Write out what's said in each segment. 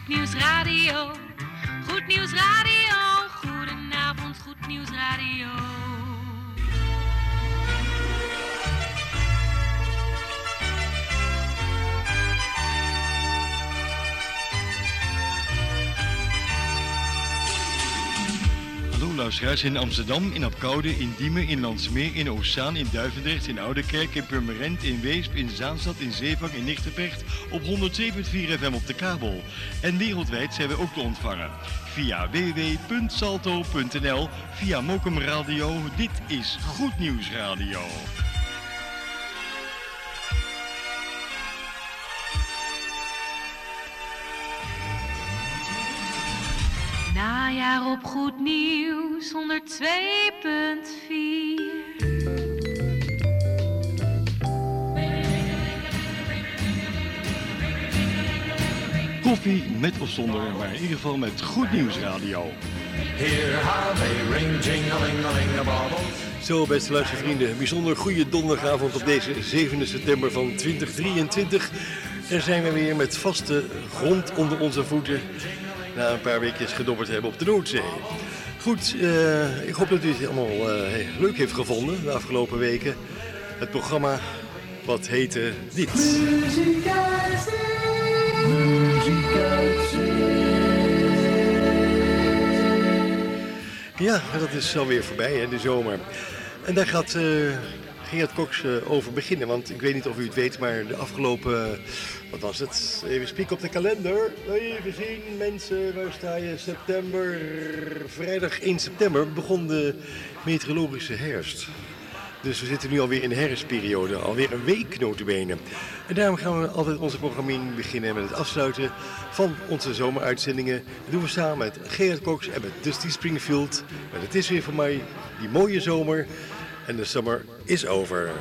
Nieuws Radio. Goed Nieuws Radio. Goedenavond, Goed Nieuws Radio. Hallo luisteraars in Amsterdam, in Apkoude, in Diemen, in Landsmeer, in Oostzaan, in Duivendrecht, in Oudekerk, in Purmerend, in Weesp, in Zaanstad, in Zeevang, in Nichterberg op 107.4 FM op de kabel. En wereldwijd zijn we ook te ontvangen via www.salto.nl, via Mokum Radio. Dit is Goed Nieuws Radio. Najaar op Goed Nieuws 102.4. Koffie met of zonder, maar in ieder geval met Goed Nieuws Radio. Zo, beste luistervrienden, bijzonder goede donderdagavond op deze 7 september van 2023. Er zijn we weer met vaste grond onder onze voeten. Na een paar weekjes gedobberd hebben op de Noordzee. Goed, ik hoop dat u het allemaal leuk heeft gevonden de afgelopen weken. Het programma wat heette dit. Muziek uit zee, muziek uit zee. Ja, dat is alweer voorbij, hè, de zomer. En daar gaat Gerard Cox over beginnen. Want ik weet niet of u het weet, maar de afgelopen... Wat was het? Even spieken op de kalender. Even zien, mensen, waar sta je? September, vrijdag 1 september begon de meteorologische herfst. Dus we zitten nu alweer in de herfstperiode, alweer een week notabene. En daarom gaan we altijd onze programmering beginnen met het afsluiten van onze zomeruitzendingen. Dat doen we samen met Gerard Cox en met Dusty Springfield. Maar het is weer voor mij die mooie zomer en de summer is over.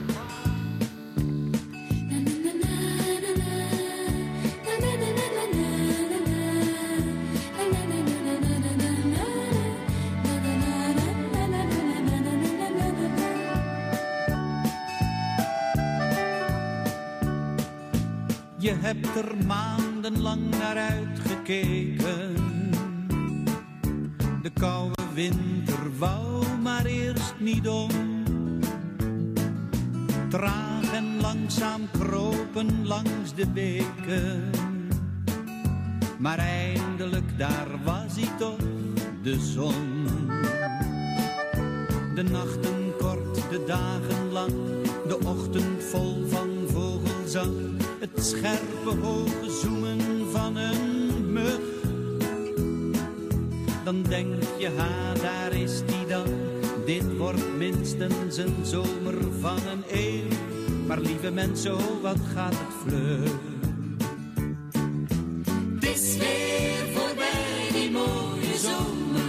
Je hebt er maandenlang naar uitgekeken. De koude winter wou maar eerst niet om. Traag en langzaam kropen langs de beken. Maar eindelijk daar was hij toch, de zon. De nachten kort, de dagen lang, de ochtend vol van vogelzang. Het scherpe hoge zoemen van een mug. Dan denk je, ha, daar is die dan. Dit wordt minstens een zomer van een eeuw. Maar lieve mensen, oh, wat gaat het vlug. Het is weer voorbij, die mooie zomer.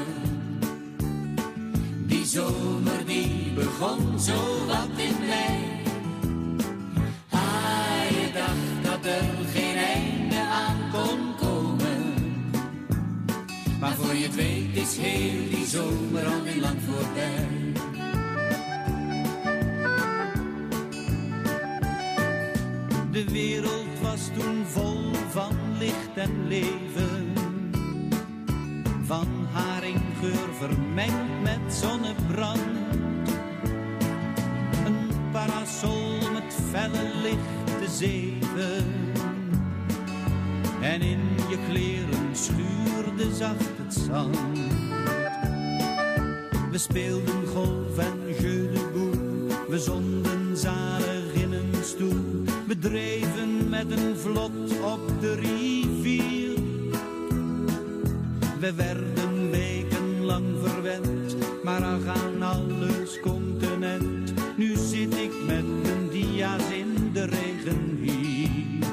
Die zomer die begon zo wat in mei. Er geen einde aan kon komen. Maar voor je het weet is heel die zomer alweer lang voorbij. De wereld was toen vol van licht en leven. Van haringgeur vermengd met zonnebrand. Een parasol met felle licht te zeven. En in je kleren schuurde zacht het zand. We speelden golf en jeu de boel. We zonden zalig in een stoel. We dreven met een vlot op de rivier. We werden wekenlang verwend. Maar ach, aan alles continent. Nu zit ik met mijn dia's in de regen hier.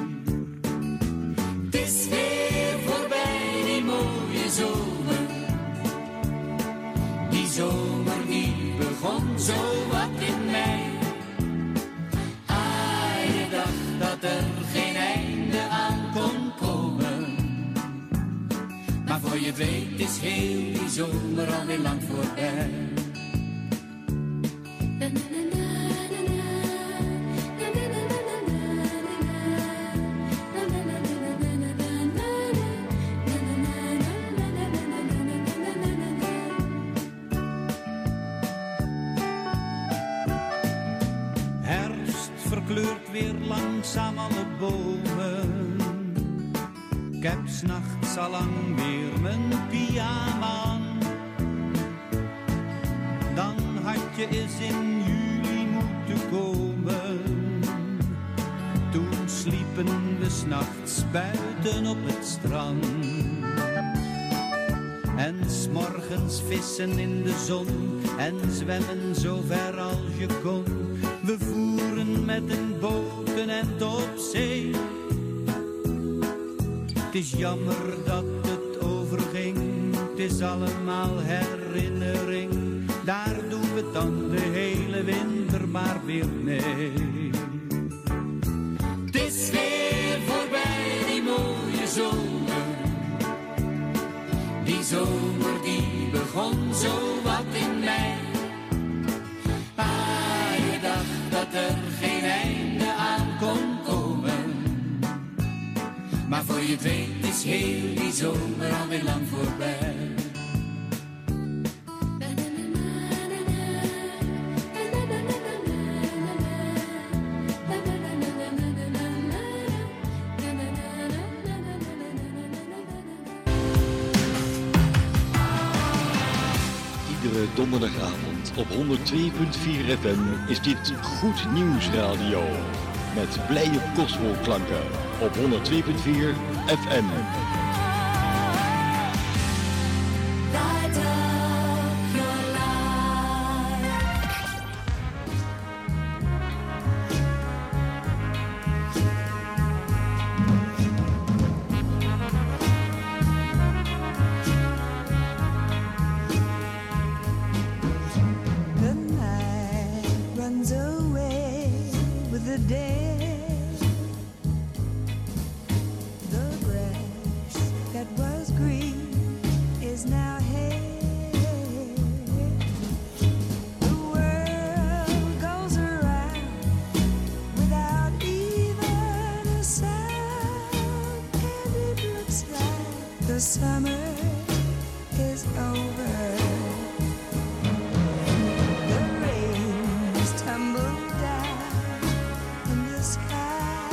Het is weer voorbij, die mooie zomer. Die zomer die begon zo wat in mei. Ah, je dacht dat er geen einde aan kon komen. Maar voor je het weet is heel die zomer alweer lang voorbij. weer langzaam alle bomen. Ik heb 's nachts allang weer mijn pyjama aan. Dan had je eens in juli moeten komen. Toen sliepen we 's nachts buiten op het strand. En 's morgens vissen in de zon en zwemmen zo ver als je kon. We voeren met een boot een end op zee. Het is jammer dat het overging, het is allemaal herinnering. Daar doen we dan de hele winter maar weer mee. Het is weer voorbij die mooie zomer. Die zomer die begon zo wat in mei. Ah, je dacht dat er geen einde aan kon komen. Maar voor je het weet is heel die zomer alweer lang voorbij. Donderdagavond op 102.4 FM is dit Goed Nieuws Radio. Met blije gospelklanken op 102.4 FM. The summer is over. The rains tumble down in the sky.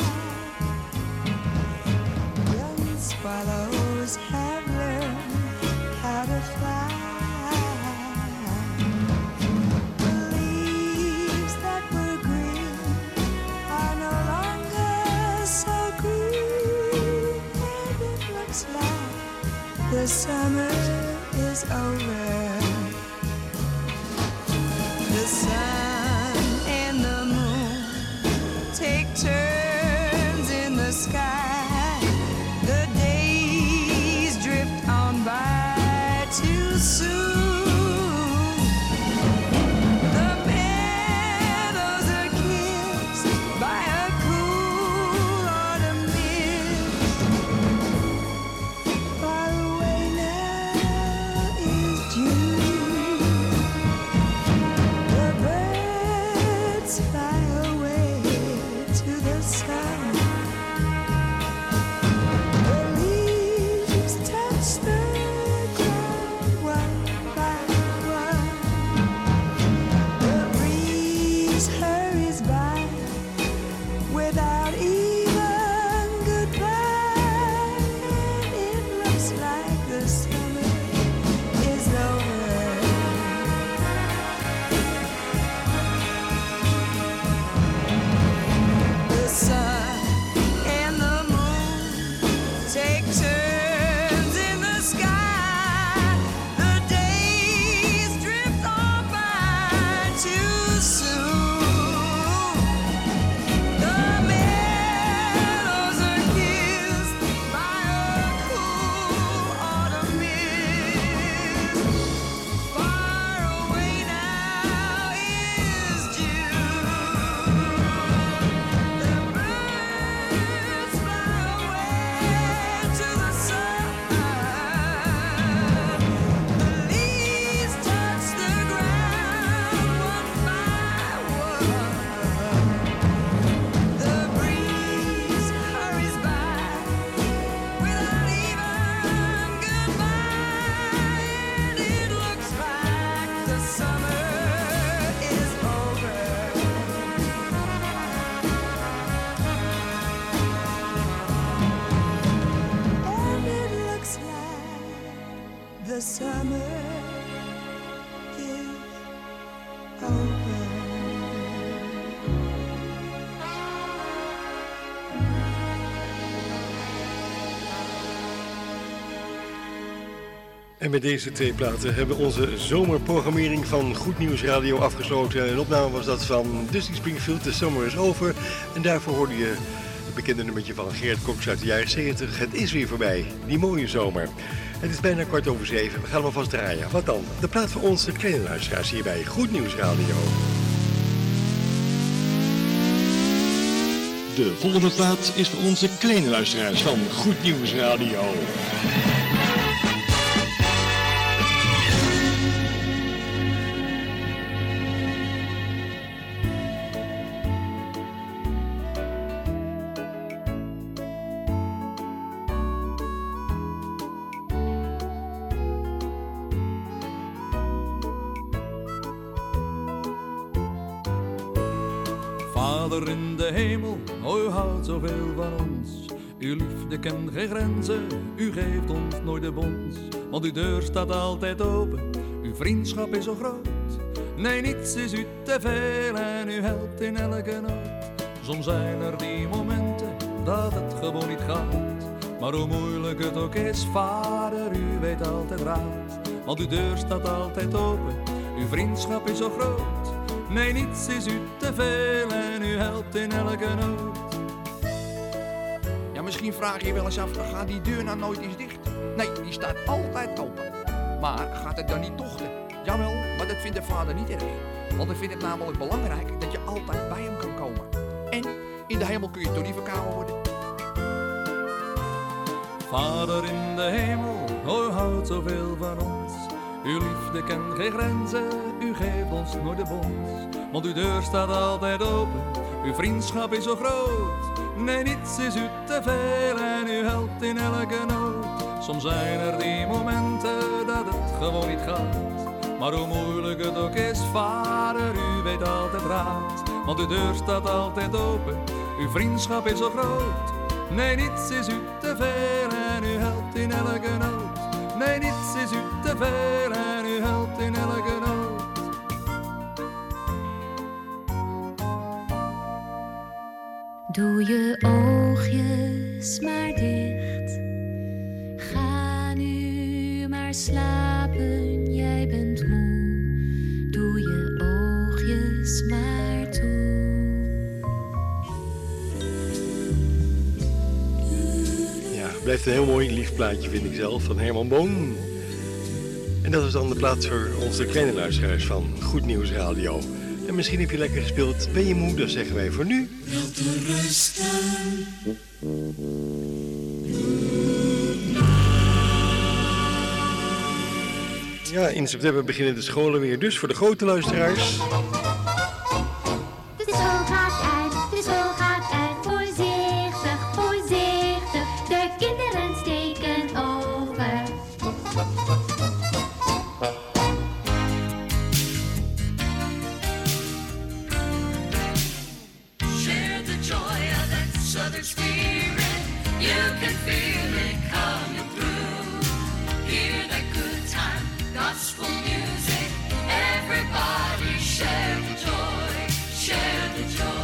Young swallows have learned how to fly. The leaves that were green are no longer so green, and it looks like the summer is over. The sun and the moon take turns in the sky. The days drift on by too soon. The meadows are kissed by a cool autumn mist. Far away now is June. summer is over. En met deze twee platen hebben we onze zomerprogrammering van Goed Nieuws Radio afgesloten. Een opname was dat van Dusty Springfield, The Summer is Over. En daarvoor hoorde je het bekende nummertje van Gerard Cox uit de jaren 70. Het is weer voorbij, die mooie zomer. Het is bijna 6:15, we gaan hem alvast draaien. Wat dan? De plaat voor onze kleine luisteraars hier bij Goed Nieuws Radio. De volgende plaat is voor onze kleine luisteraars van Goed Nieuws Radio. Vader in de hemel, u houdt zoveel van ons. Uw liefde kent geen grenzen, u geeft ons nooit de bons. Want uw deur staat altijd open, uw vriendschap is zo groot. Nee, niets is u te veel en u helpt in elke nood. Soms zijn er die momenten dat het gewoon niet gaat. Maar hoe moeilijk het ook is, vader, u weet altijd raad. Want uw deur staat altijd open, uw vriendschap is zo groot. Nee, niets is u te veel en u helpt in elke nood. Ja, misschien vraag je je wel eens af, gaat die deur nou nooit eens dicht? Nee, die staat altijd open. Maar gaat het dan niet tochten? Jawel, maar dat vindt de vader niet erg. Want hij vindt het namelijk belangrijk dat je altijd bij hem kan komen. En in de hemel kun je toch niet verkouden worden. Vader in de hemel, u houdt zoveel van ons. Uw liefde kent geen grenzen, u geeft ons nooit de bons. Want uw deur staat altijd open, uw vriendschap is zo groot. Nee, niets is u te veel en u helpt in elke nood. Soms zijn er die momenten dat het gewoon niet gaat. Maar hoe moeilijk het ook is, vader, u weet altijd raad. Want uw deur staat altijd open, uw vriendschap is zo groot. Nee, niets is u te veel en u helpt in elke nood. Nee, niets is u te veel en u helpt in elke nood. Doe je oogjes maar dicht. Ga nu maar slapen, jij bent moe. Doe je oogjes maar toe. Ja, blijft een heel mooi lief plaatje vind ik zelf van Herman Boon. En dat is dan de plaats voor onze kleine luisteraars van Goed Nieuws Radio. En misschien heb je lekker gespeeld. Ben je moe? Dan zeggen wij voor nu. Wilt u rusten? Ja, in september beginnen de scholen weer. Dus voor de grote luisteraars. De school gaat uit, de school gaat uit. Voorzichtig, voorzichtig. De kinderen steken over. Share the joy of that southern spirit. You can feel it coming through. Hear that good time gospel music. Everybody share the joy, share the joy.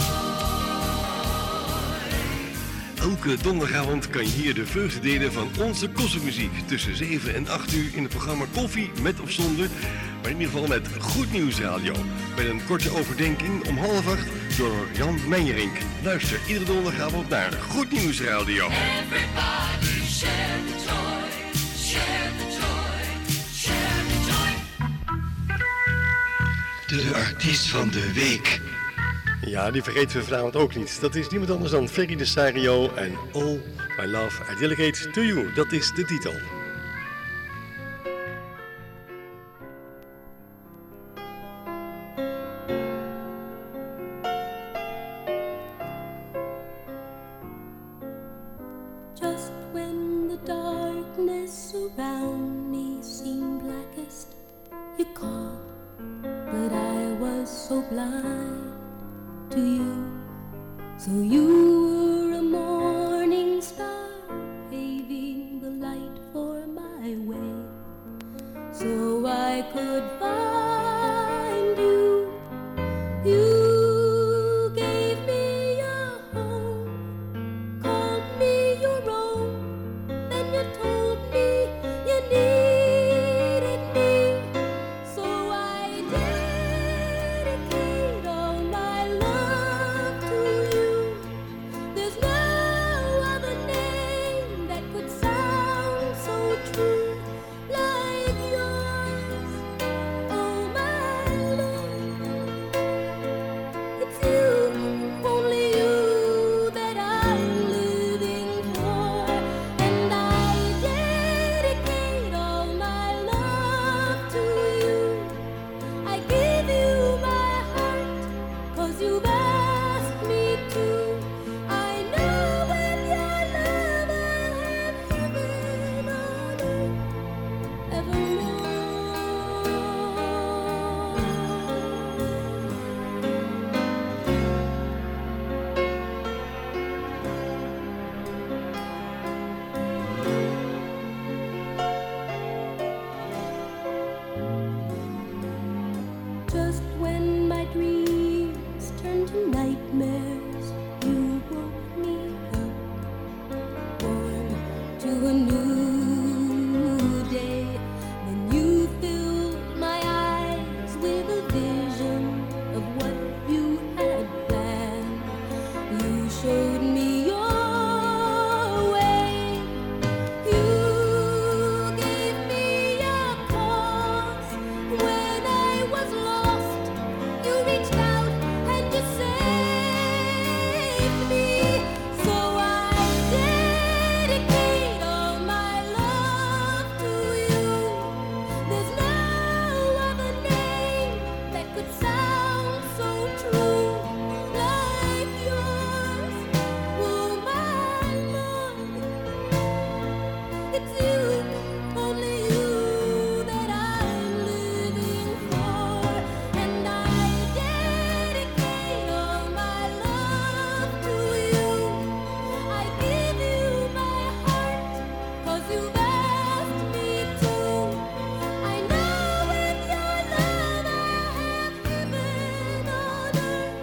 Elke donderdagavond kan je hier de vreugde delen van onze kostenmuziek. Tussen 7 en 8 uur in het programma Koffie, met of zonder. Maar in ieder geval met Goed Nieuws Radio. Met een korte overdenking om 7:30 door Jan Meijerink. Luister iedere donderdagavond naar Goed Nieuws Radio. Everybody share the joy, share the joy, share the joy. De artiest van de week. Ja, die vergeten we vanavond ook niet. Dat is niemand anders dan Ferry de Sario en All My Love I Dedicate to You. Dat is de titel. Just when the darkness around me seemed blackest, you called, but I was so blind to you. So you were a morning star, paving the light for my way. a new day. Then you filled my eyes with a vision of what you had planned. You showed me your way. You gave me a cause when I was lost. You reached out and you saved me. So I dedicate all my love to you. There's no other name that could sound so true like yours. Oh, my love, it's you, only you that I'm living for. And I dedicate all my love to you. I give you my heart, 'cause you've asked me to. I know with your love I have heaven on earth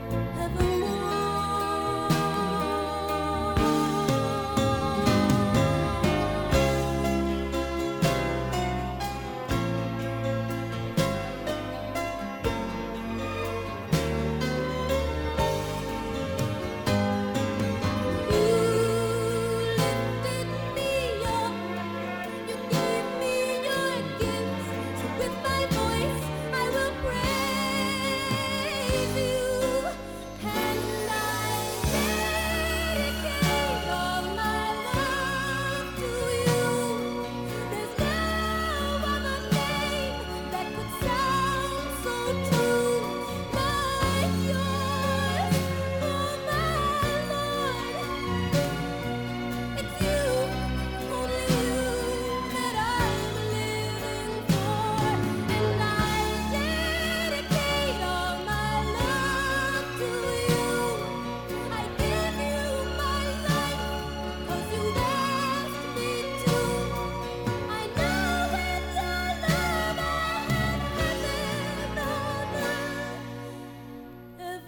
lifted me up, you gave me your gifts. So with my voice I will praise you, and I dedicate all my love to you. There's no other name that could sound so true like yours. Oh, my Lord, it's you, only you that I'm living for. And I dedicate all my love to you. I give you my life, 'cause you've asked me to. I know with your love I have heaven on earth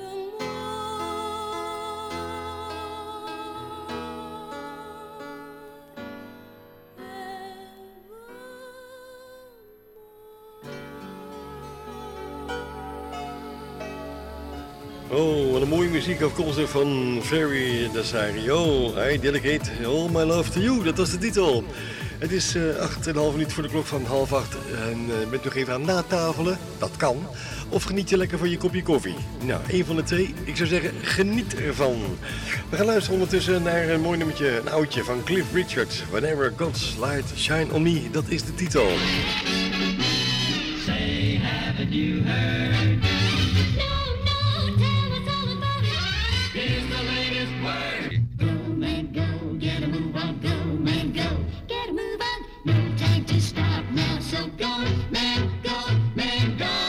Oh, wat een mooie muziek afkomstig van Ferry Dasario. I dedicate all my love to you, dat was de titel. Het is 8,5 minuten voor de klok van 7:30 en bent nog even aan het natafelen, dat kan. Of geniet je lekker van je kopje koffie. Nou, één van de twee. Ik zou zeggen, geniet ervan. We gaan luisteren ondertussen naar een mooi nummertje, een oudje van Cliff Richard. Whenever God's light shine on me, dat is de titel. Say, haven't you heard? No, tell us all about it. Here's the latest word. Go, man, go. Get a move on. Go, man, go. Get a move on. No time to stop now. So go, man, go, man, go.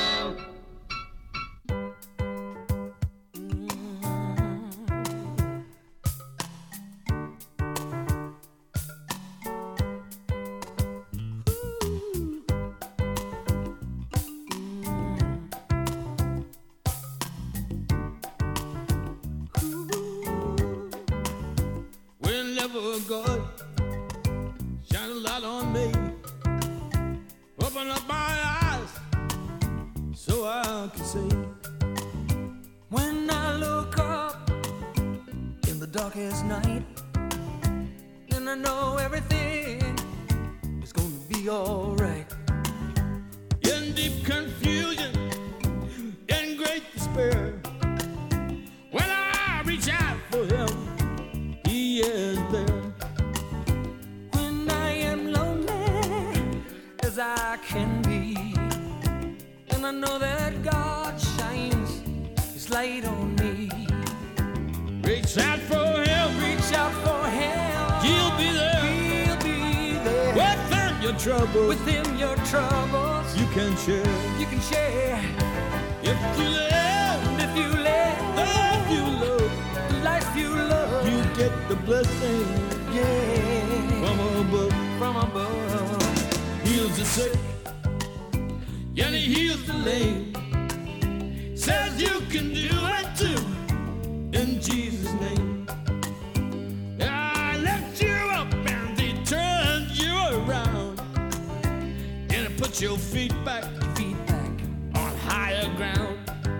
Whenever God shine a light on me, open up my eyes so I can see. When I look up in the darkest night, then I know everything is gonna be alright. In deep confusion, in great despair, when I reach out for Him, He is there. When I am lonely as I can be, and I know that God shines His light on me. Reach out for Him, reach out for Him. He'll be there, He'll be there. Within your troubles, within your troubles, you can share. If you live, if you live, if you love, the life you love, you get the blessing, yeah, from above. Heals the sick, and He heals the lame. Says you can do it too, in Jesus' name. I lift you up and eternal. Put your feet back on higher ground.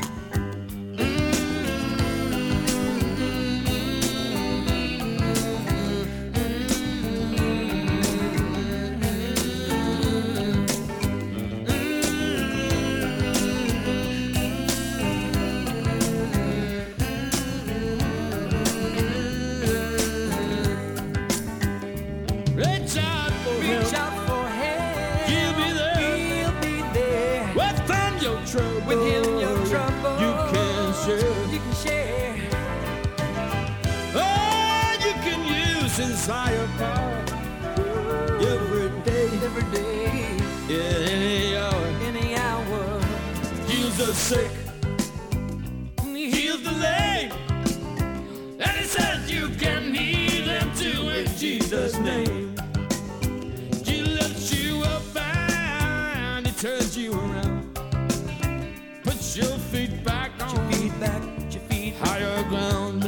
Reach out for help. He'll be there. Within your trouble, you can share. Oh, you can use His higher power every day, yeah, any hour. Heals the sick, heals the lame, and He says you can heal them too in Jesus' name. He lifts you up and He turns you around. Put your feet back on higher ground.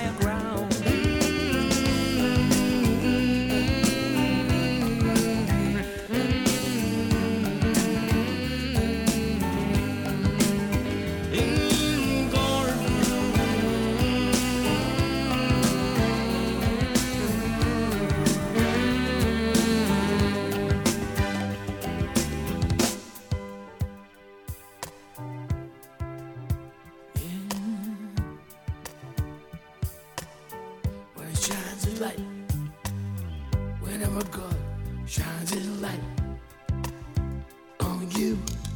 Shines His light. Whenever God shines His light on you,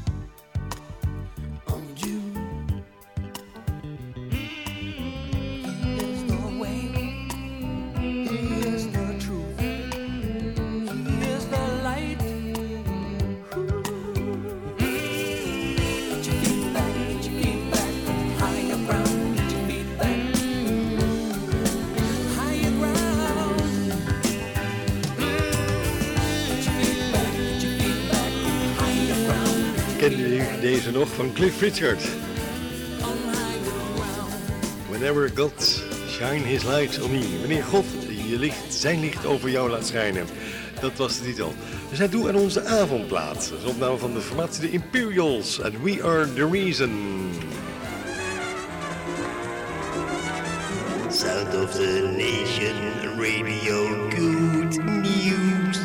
He is the way, He is the truth, He is the light. Get your feet back, higher ground. Get your feet back. Kennen jullie deze nog van Cliff Richard? Whenever God shine His light on me. Wanneer God zijn licht over jou laat schijnen. Dat was de titel. We zijn toe aan onze avondplaat. Dat is een opname van de formatie The Imperials. And we are the reason. Sound of the Nation Radio Good News.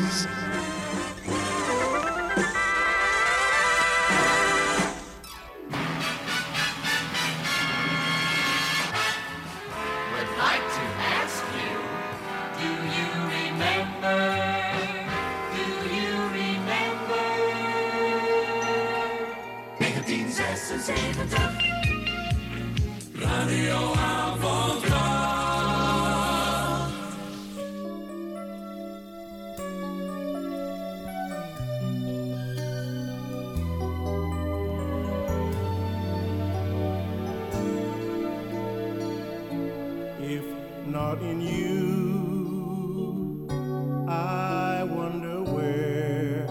If not in you, I wonder where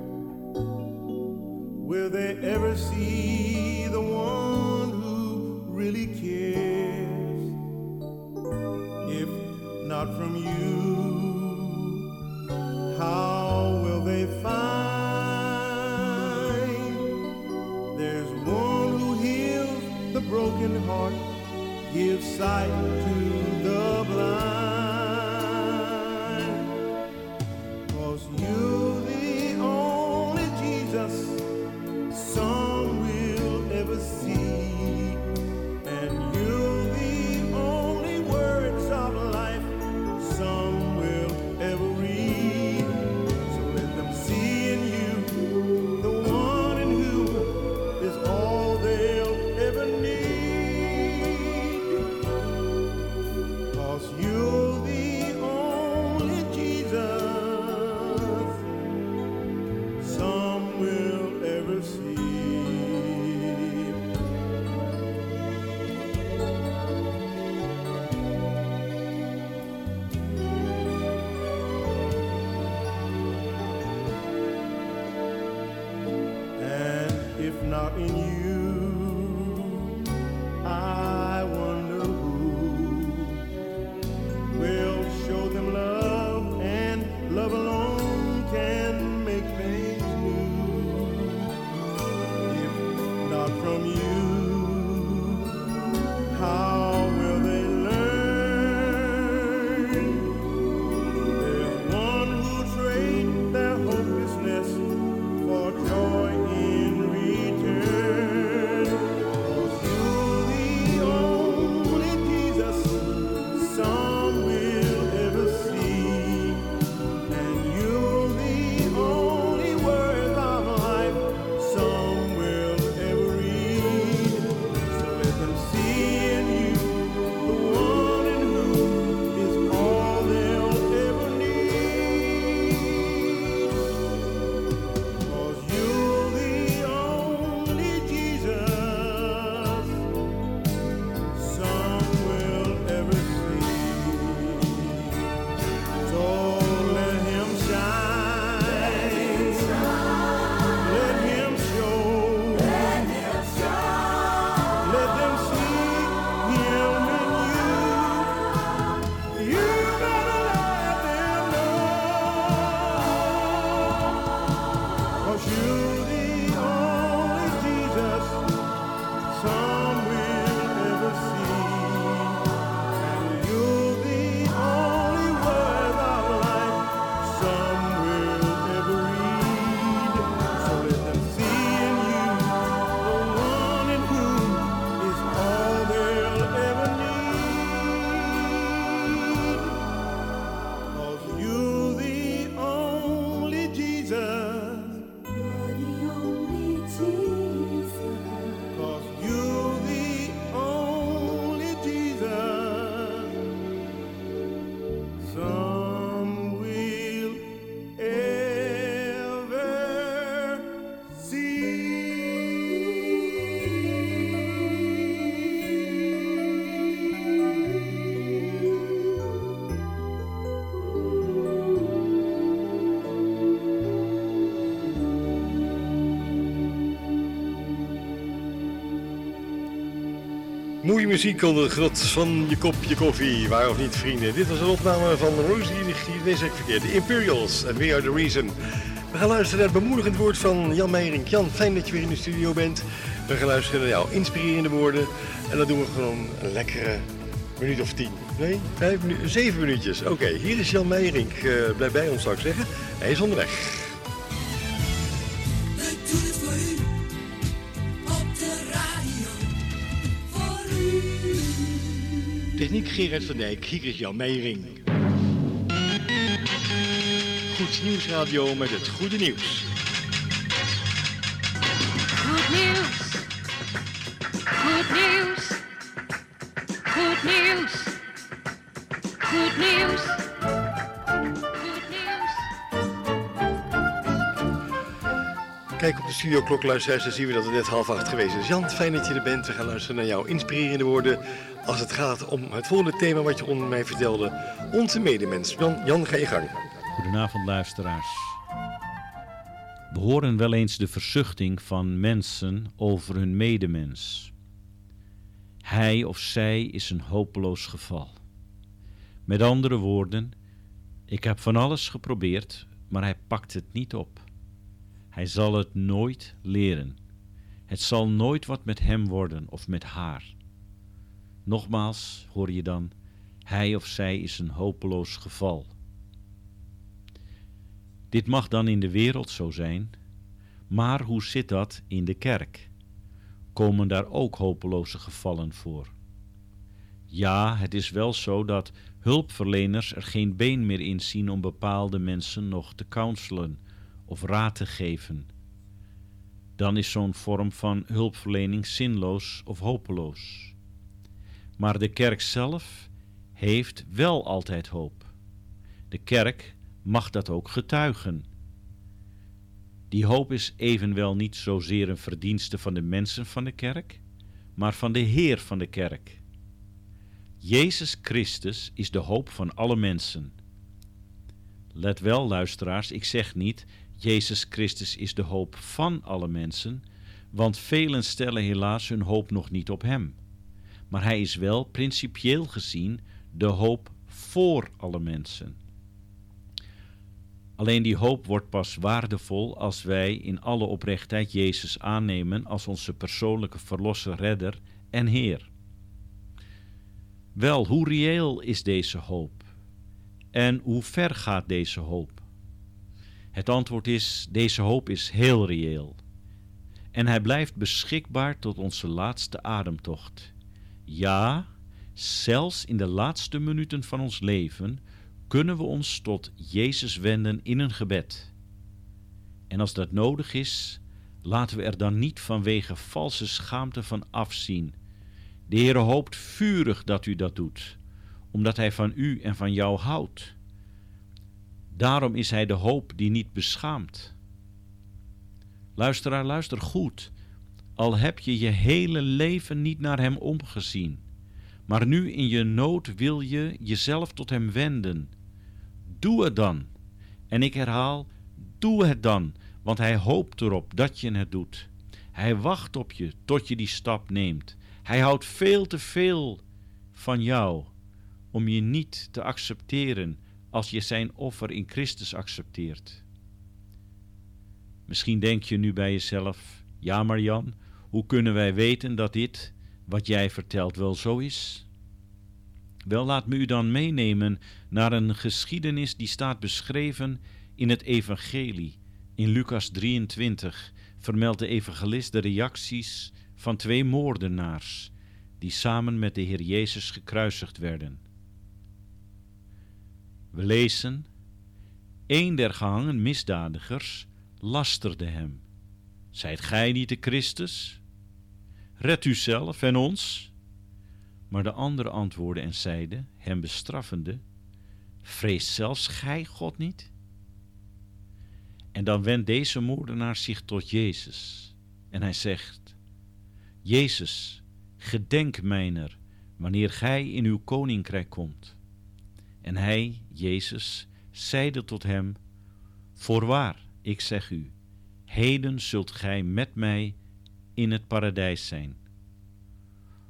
will they ever see the one who really cares? If not from you, how will they find there's one who heals the broken heart, gives sight to the blind? 'Cause you're the only Jesus some will ever see, and you're the only words of life some will ever read. So let them see in you the one in whom is all they'll ever need. 'Cause you're Mooie muziek onder het grot van je kopje koffie, waar of niet vrienden. Dit was een opname van Rosie, deze heb ik verkeerd, de Imperials en We Are The Reason. We gaan luisteren naar het bemoedigend woord van Jan Meijering. Jan, fijn dat je weer in de studio bent. We gaan luisteren naar jouw inspirerende woorden. En dan doen we gewoon een lekkere minuut of 10. Nee, 7 minuutjes. Oké, hier is Jan Meijering. Blijf bij ons, zou ik zeggen. Hij is onderweg. We doen het voor u. Op de radio. Voor u. Techniek Gerard van Dijk, hier is Jan Meijering. Goed Nieuwsradio met het goede nieuws. Goed nieuws. Goed nieuws. Goed nieuws. Goed nieuws. Goed nieuws. Kijk op de studioklok, luisteraars, dan zien we dat het net 7:30 geweest is. Jan, fijn dat je er bent. We gaan luisteren naar jouw inspirerende woorden als het gaat om het volgende thema wat je onder mij vertelde. Onze medemens. Jan, ga je gang. Goedenavond, luisteraars. We horen wel eens de verzuchting van mensen over hun medemens. Hij of zij is een hopeloos geval. Met andere woorden, ik heb van alles geprobeerd, maar hij pakt het niet op. Hij zal het nooit leren. Het zal nooit wat met hem worden of met haar. Nogmaals hoor je dan, hij of zij is een hopeloos geval. Dit mag dan in de wereld zo zijn, maar hoe zit dat in de kerk? Komen daar ook hopeloze gevallen voor? Ja, het is wel zo dat hulpverleners er geen been meer in zien om bepaalde mensen nog te counselen of raad te geven. Dan is zo'n vorm van hulpverlening zinloos of hopeloos. Maar de kerk zelf heeft wel altijd hoop. De kerk mag dat ook getuigen. Die hoop is evenwel niet zozeer een verdienste van de mensen van de kerk, maar van de Heer van de kerk. Jezus Christus is de hoop van alle mensen. Let wel, luisteraars, ik zeg niet, Jezus Christus is de hoop van alle mensen, want velen stellen helaas hun hoop nog niet op hem. Maar hij is wel, principieel gezien, de hoop voor alle mensen. Alleen die hoop wordt pas waardevol als wij in alle oprechtheid Jezus aannemen als onze persoonlijke verlosser, redder en Heer. Wel, hoe reëel is deze hoop? En hoe ver gaat deze hoop? Het antwoord is, deze hoop is heel reëel. En hij blijft beschikbaar tot onze laatste ademtocht. Ja, zelfs in de laatste minuten van ons leven kunnen we ons tot Jezus wenden in een gebed. En als dat nodig is, laten we er dan niet vanwege valse schaamte van afzien. De Heere hoopt vurig dat u dat doet, omdat hij van u en van jou houdt. Daarom is hij de hoop die niet beschaamt. Luisteraar, luister goed. Al heb je je hele leven niet naar hem omgezien, maar nu in je nood wil je jezelf tot hem wenden. Doe het dan. En ik herhaal, doe het dan, want hij hoopt erop dat je het doet. Hij wacht op je tot je die stap neemt. Hij houdt veel te veel van jou om je niet te accepteren als je zijn offer in Christus accepteert. Misschien denk je nu bij jezelf, ja maar Jan, hoe kunnen wij weten dat dit, wat jij vertelt, wel zo is? Wel, laat me u dan meenemen naar een geschiedenis die staat beschreven in het evangelie. In Lucas 23 vermeldt de evangelist de reacties van 2 moordenaars die samen met de Heer Jezus gekruisigd werden. We lezen, een der gehangen misdadigers lasterde hem. Zijt gij niet de Christus? Red u zelf en ons. Maar de andere antwoordde en zeide, hem bestraffende, vreest zelfs gij God niet? En dan wendt deze moordenaar zich tot Jezus en hij zegt, Jezus, gedenk mijner, wanneer gij in uw koninkrijk komt. En hij, Jezus, zeide tot hem, voorwaar, ik zeg u, heden zult gij met mij in het paradijs zijn.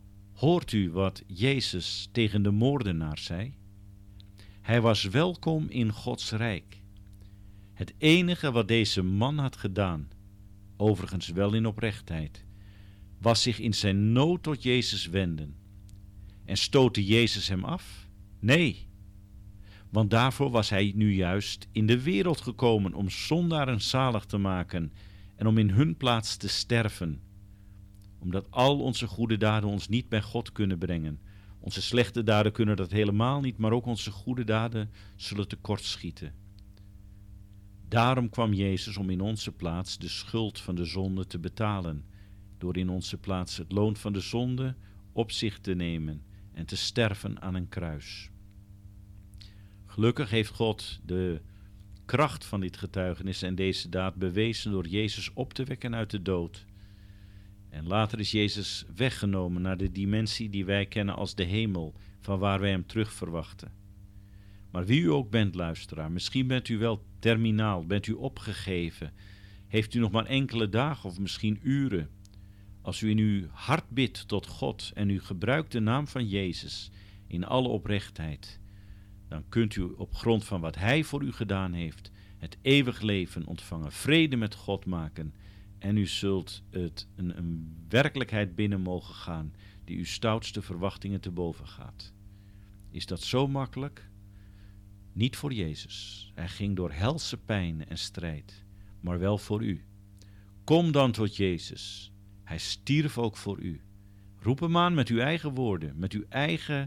Hoort u wat Jezus tegen de moordenaar zei? Hij was welkom in Gods rijk. Het enige wat deze man had gedaan, overigens wel in oprechtheid, was zich in zijn nood tot Jezus wenden. En stootte Jezus hem af? Nee, want daarvoor was hij nu juist in de wereld gekomen om zondaren zalig te maken en om in hun plaats te sterven. Omdat al onze goede daden ons niet bij God kunnen brengen. Onze slechte daden kunnen dat helemaal niet, maar ook onze goede daden zullen tekortschieten. Daarom kwam Jezus om in onze plaats de schuld van de zonde te betalen, door in onze plaats het loon van de zonde op zich te nemen en te sterven aan een kruis. Gelukkig heeft God de kracht van dit getuigenis en deze daad bewezen door Jezus op te wekken uit de dood. En later is Jezus weggenomen naar de dimensie die wij kennen als de hemel, van waar wij hem terug verwachten. Maar wie u ook bent, luisteraar, misschien bent u wel terminaal, bent u opgegeven, heeft u nog maar enkele dagen of misschien uren. Als u in uw hart bidt tot God en u gebruikt de naam van Jezus in alle oprechtheid, dan kunt u op grond van wat Hij voor u gedaan heeft, het eeuwig leven ontvangen, vrede met God maken en u zult het een werkelijkheid binnen mogen gaan die uw stoutste verwachtingen te boven gaat. Is dat zo makkelijk? Niet voor Jezus. Hij ging door helse pijn en strijd, maar wel voor u. Kom dan tot Jezus. Hij stierf ook voor u. Roep hem aan met uw eigen woorden, met uw eigen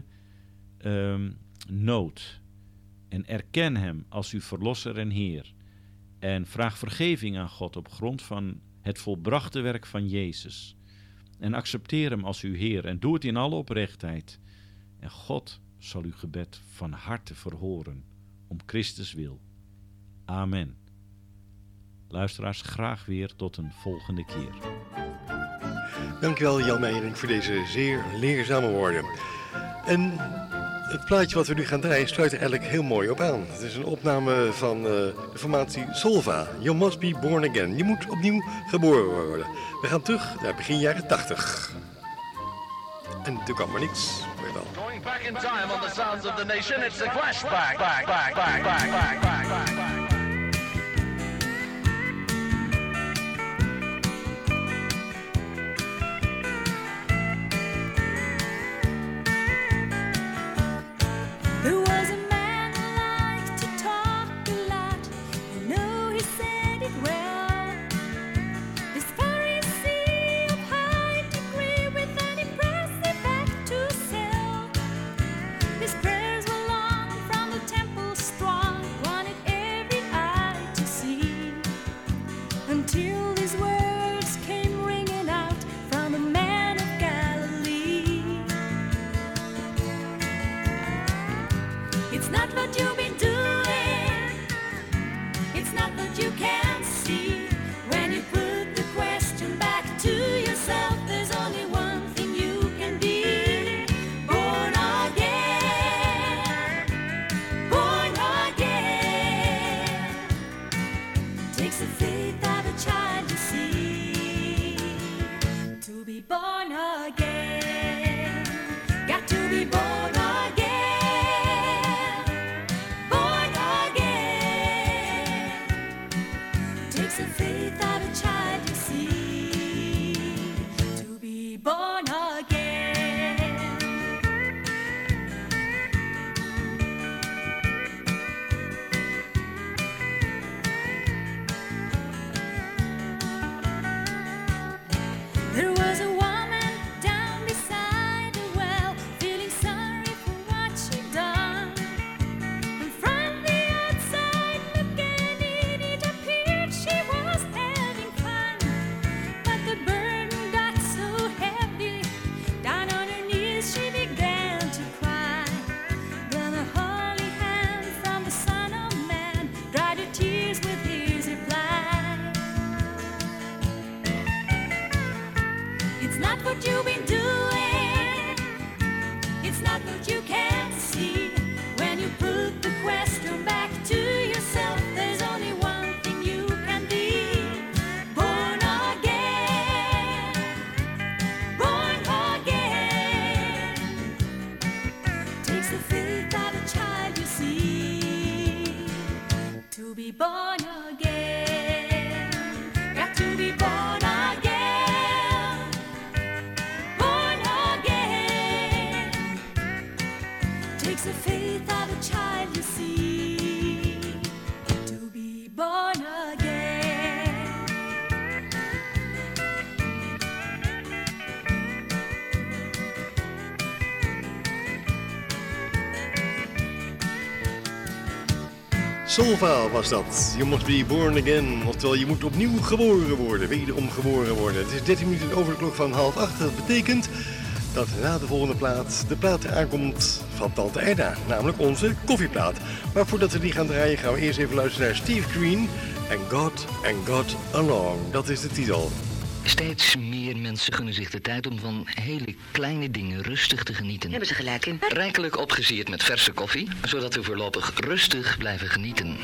nood. En erken hem als uw verlosser en Heer. En vraag vergeving aan God op grond van het volbrachte werk van Jezus. En accepteer hem als uw Heer en doe het in alle oprechtheid. En God zal uw gebed van harte verhoren, om Christus wil. Amen. Luisteraars, graag weer tot een volgende keer. Dankjewel Jan Meijering voor deze zeer leerzame woorden. En het plaatje wat we nu gaan draaien sluit er eigenlijk heel mooi op aan. Het is een opname van de formatie Solva. You must be born again. Je moet opnieuw geboren worden. We gaan terug naar begin jaren 80. En toen kwam er niets. Going back in time on the sounds of the nation, it's the Clash back. There was a man who liked to talk a lot. You know he said it well. This Pharisee of high degree with an impressive act to sell. His prayers were long from the temple strong, wanted every eye to see. Until these words came ringing out from a man of Galilee. It's not what you've been doing, it's not what you can see. When you put the question back to yourself, there's only one thing you can be. Born again, born again. Takes the faith of a child, you see, to be born again. Got to be born again. The faith of a child, you see, to be born again. born again. Got to be born again. Born again. Takes the faith of a child, you see, to be born again. Soulfile was dat. You must be born again. Oftewel, je moet opnieuw geboren worden. Wederom geboren worden. Het is 13 minuten over de klok van 7:30. Dat betekent dat na de volgende plaat de plaat aankomt van Tante Edda. Namelijk onze koffieplaat. Maar voordat we die gaan draaien gaan we eerst even luisteren naar Steve Green. And God Along. Dat is de titel. Steeds meer mensen gunnen zich de tijd om van hele kleine dingen rustig te genieten. Hebben ze gelijk in? Rijkelijk opgesierd met verse koffie, zodat we voorlopig rustig blijven genieten.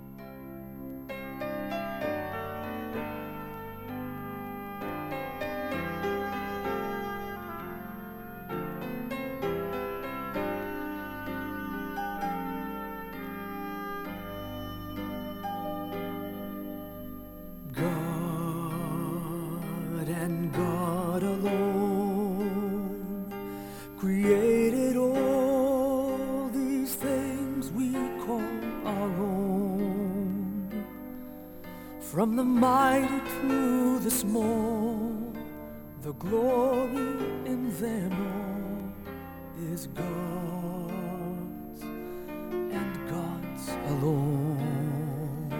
And God alone created all these things we call our own. From the mighty to the small, the glory in them all is God's and God's alone.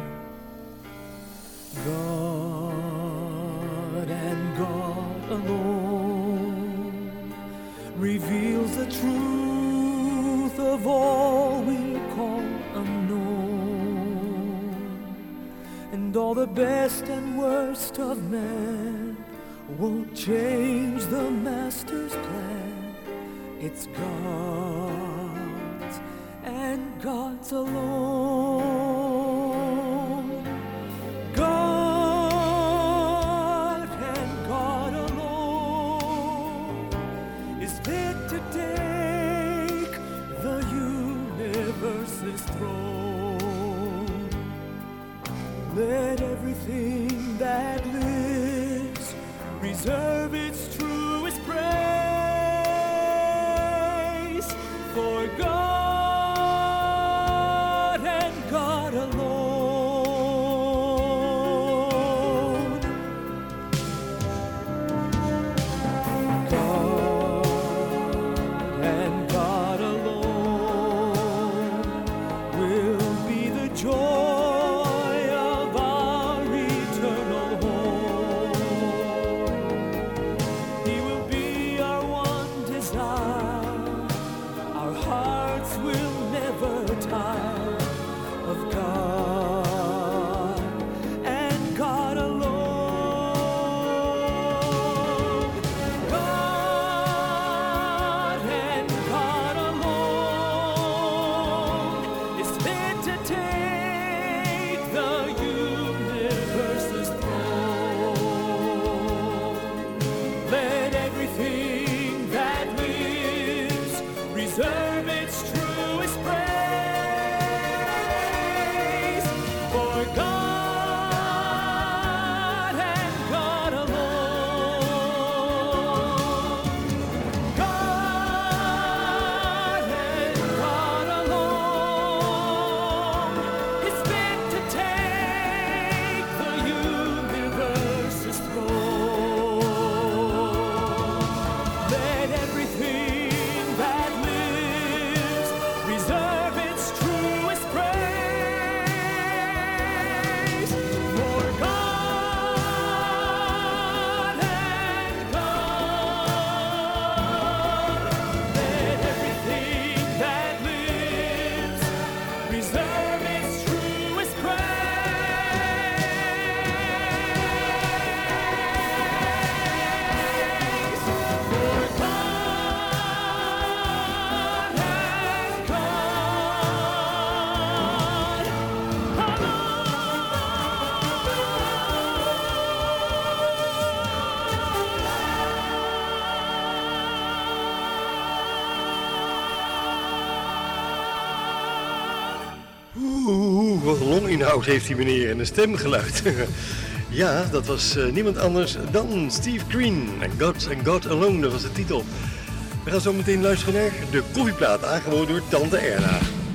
God and God alone reveals the truth of all we call unknown, and all the best and worst of men won't change the Master's plan. It's God's and God's alone. God and God alone is fit to take the universe's throne. Let everything that lives reserve its truest praise for God and God alone. To take wat een longinhoud heeft die meneer en een stemgeluid. Ja, dat was niemand anders dan Steve Green. And God Alone, dat was de titel. We gaan zo meteen luisteren naar de koffieplaat, aangeboden door Tante Erna.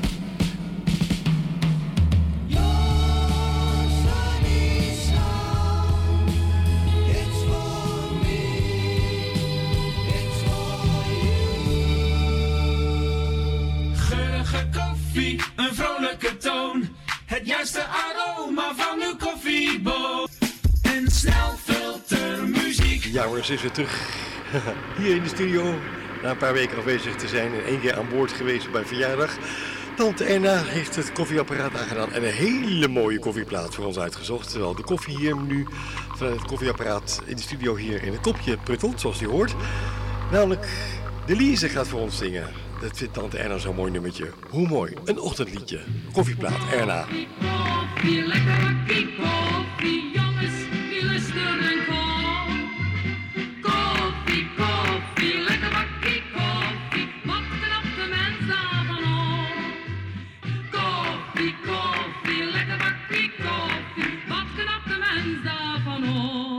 Een vrolijke toon, het juiste aroma van uw koffieboon. En snel filtermuziek. Ja hoor, ze is weer terug hier in de studio. Na een paar weken afwezig te zijn en 1 keer aan boord geweest bij verjaardag. Tante Erna heeft het koffieapparaat aangedaan en een hele mooie koffieplaat voor ons uitgezocht. Terwijl de koffie hier nu vanuit het koffieapparaat in de studio hier in het kopje pruttelt, zoals u hoort. Namelijk, de Lize gaat voor ons zingen. Dat vindt Tante Erna zo'n mooi nummertje. Hoe mooi, een ochtendliedje. Koffieplaat, Erna. Koffie, lekker bakkie koffie, jongens, die lusten en kom. Koffie, koffie, lekker bakkie koffie, wat knapt de mens daarvan op? Koffie, koffie, lekker bakkie koffie, wat knapt de mens daarvan op?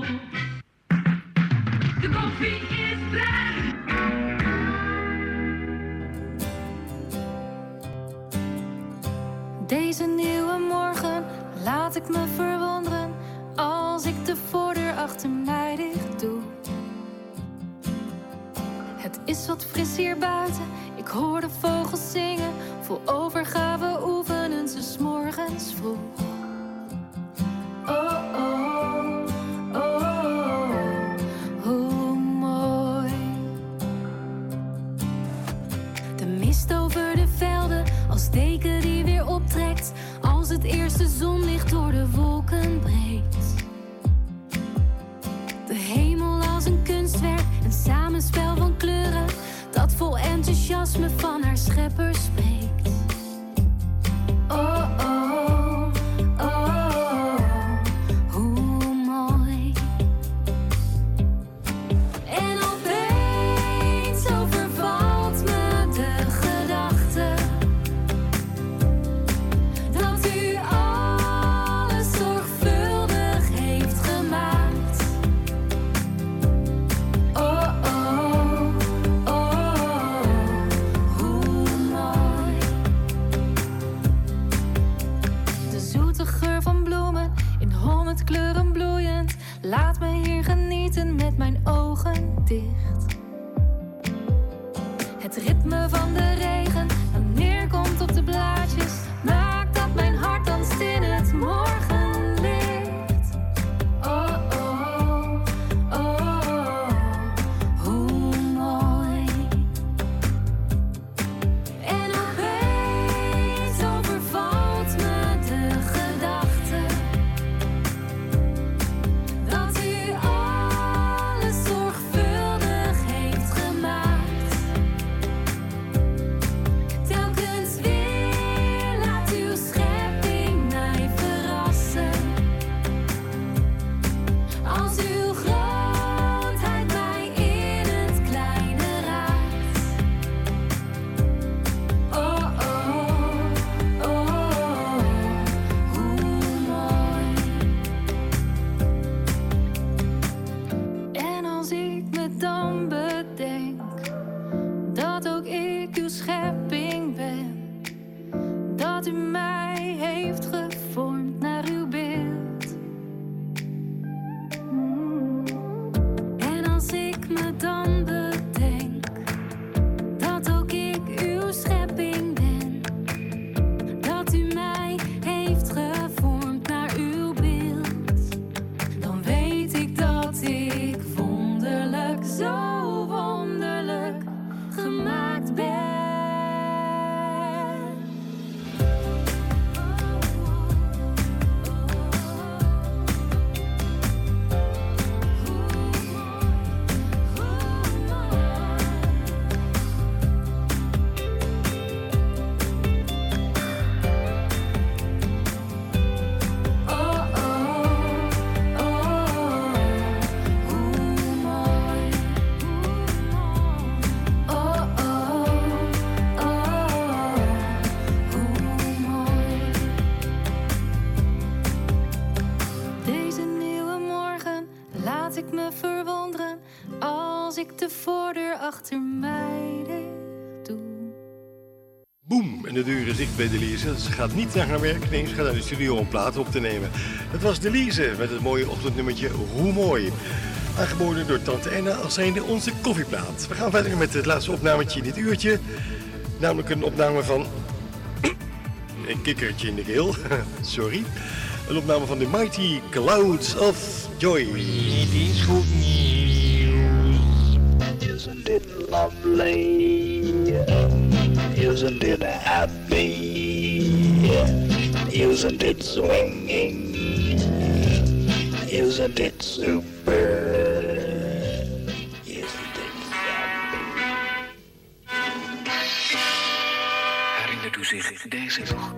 De koffie is blij. Deze nieuwe morgen laat ik me verwonderen als ik de voordeur achter mij dicht doe. Het is wat fris hier buiten, ik hoor de vogels zingen. Vol overgave oefenen ze 's morgens vroeg. Oh, oh, oh, oh, hoe mooi. De mist over de velden als deken die weer optrekt, als het eerste zonlicht door de wolken breekt. De hemel als een kunstwerk, een samenspel van kleuren, dat vol enthousiasme van haar schepper spreekt. Oh, oh, oh, oh, hoe mooi. En opeens overvalt me de gedachte dat u alles zorgvuldig heeft gemaakt. Oh, oh, oh, hoe mooi. De zoete geur van bloemen, in 100 kleuren bloeiend, laat me hier genieten met mijn ogen dicht. Het ritme van de regen dat neerkomt op de blaadjes, maakt dat mijn hart danst in het morgenlicht. Oh, oh, oh, oh, hoe mooi. En opeens overvalt me de gedachte dat u alles zorgvuldig ik me verwonderen als ik de voordeur achter mij dicht doe. Boem, en de deur is dicht bij Delise. Ze gaat niet naar haar werk, nee, ze gaat naar de studio om platen op te nemen. Dat was Delise met het mooie ochtendnummertje Hoe Mooi. Aangeboden door Tante Enna als zijnde onze koffieplaat. We gaan verder met het laatste opnametje in dit uurtje. Namelijk een opname van... een kikkertje in de keel. Sorry. Een opname van de Mighty Clouds of Joy. It is good news. Isn't it lovely? Isn't it happy? Isn't it swinging? Isn't it super? Isn't it happy? Herinnert u zich deze nog?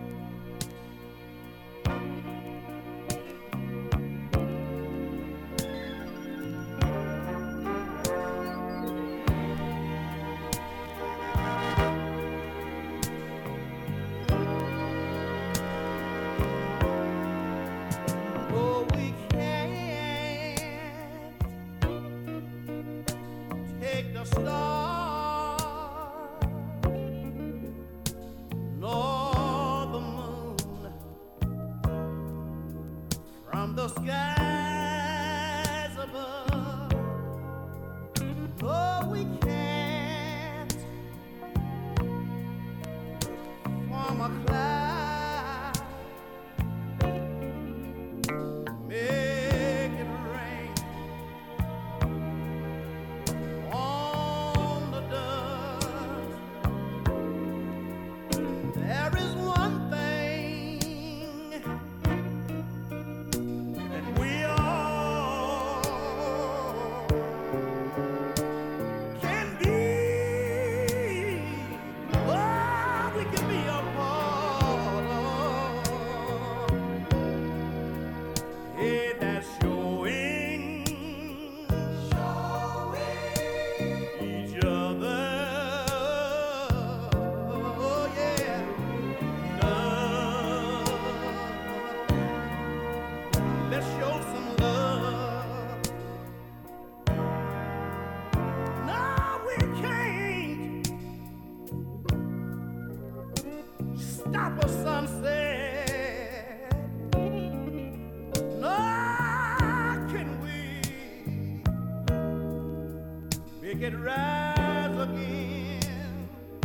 It rise again.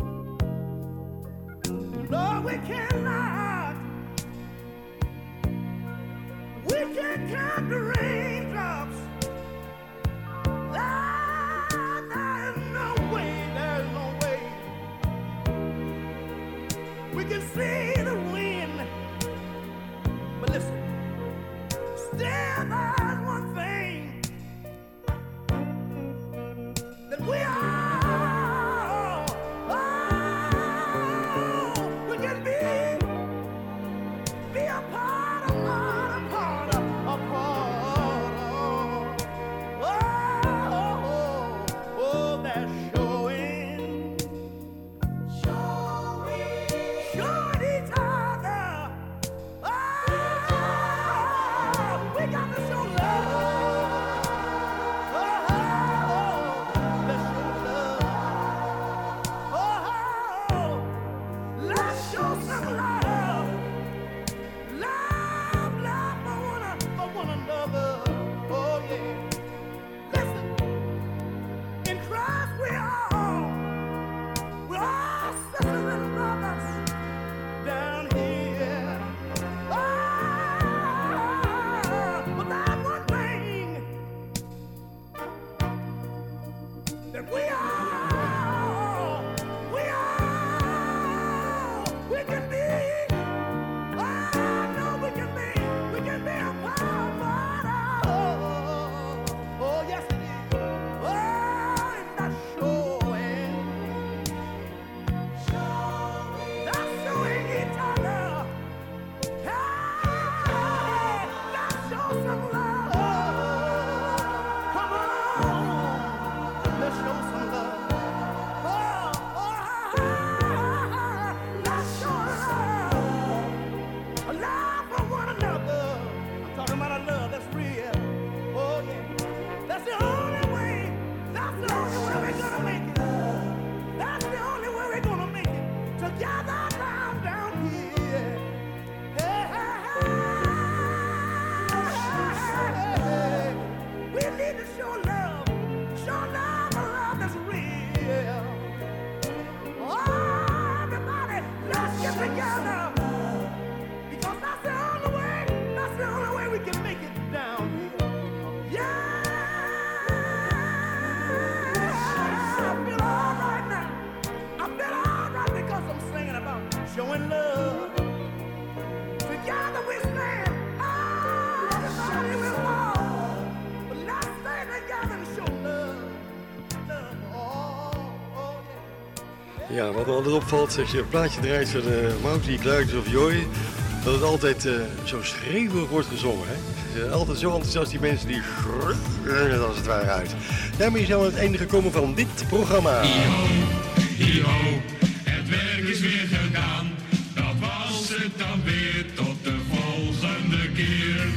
No, we cannot. We can't count the raindrops. There's no way. We can see the wind, but listen, still there's one thing. We are, we can be a part of, that's showing each other. We got to show love. we can make it down here. Yeah, I feel all right now. I feel all right because I'm singing about showing love. Together we stand. Everybody will fall. But let's stay together and show love. Ja, wat me altijd opvalt, als je een plaatje draait van Mauti, Kluitjes of Joy, dat het altijd zo schreeuwig wordt gezongen. Hè? Altijd zo enthousiast, die mensen die schreeuwen als het ware uit. Daarmee zijn we aan het einde gekomen van dit programma. Hi-ho, het werk is weer gedaan. Dat was het dan weer, tot de volgende keer.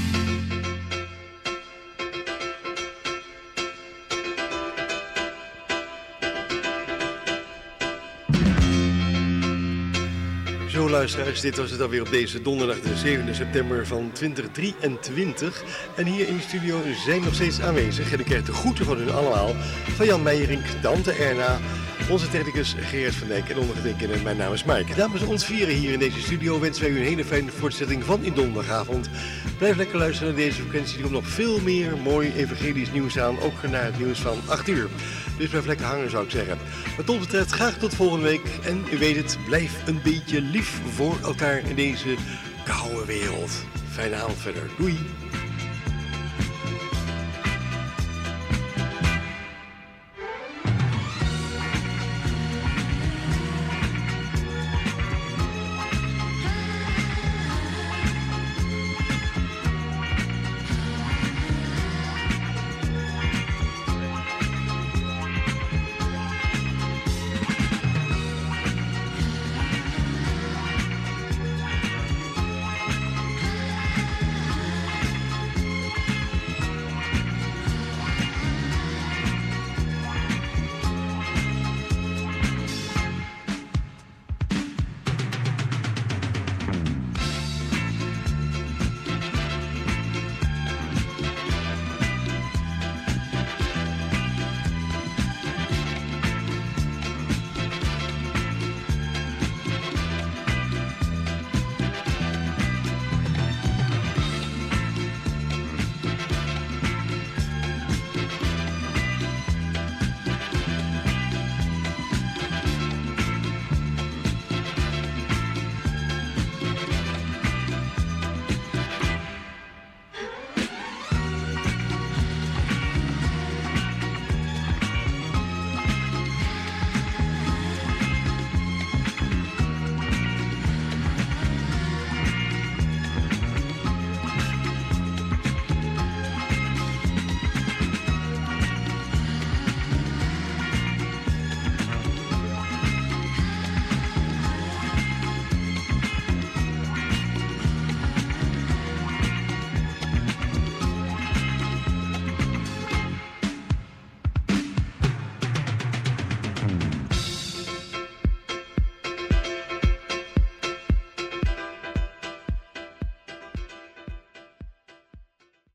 Zo luisteraars, dit was het alweer op deze donderdag de 7 september van 2023. En hier in de studio zijn nog steeds aanwezig. En ik krijg de groeten van hun allemaal. Van Jan Meijerink, Tante Erna, onze technicus Gerard van Dijk en ondergetekende. Mijn naam is Mike. Namens ons vieren hier in deze studio wensen wij u een hele fijne voortzetting van in donderdagavond. Blijf lekker luisteren naar deze frequentie. Er komt nog veel meer mooi evangelisch nieuws aan. Ook naar het nieuws van 8 uur. Dus blijf lekker hangen, zou ik zeggen. Wat ons betreft graag tot volgende week. En u weet het, blijf een beetje lief voor elkaar in deze koude wereld. Fijne avond verder. Doei!